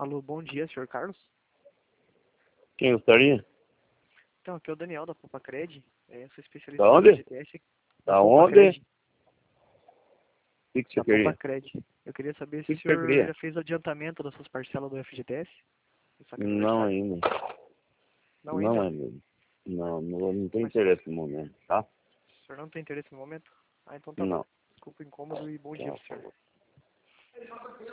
Alô, bom dia, senhor Carlos. Quem gostaria? Então, aqui é o Daniel da Popacred. Eu sou especialista Da em onde? FGTS. Da Popacred. onde? O que você Da queria? Popacred. Eu queria saber O se que o você senhor queria? já fez o adiantamento das suas parcelas do FGTS. Do saque Não aniversário. ainda. Não Não ainda? ainda. Não tem Mas interesse no momento, tá? o senhor não tem interesse no momento? Ah, então tá bom. Não. Desculpa o incômodo e bom dia Tchau. pro senhor.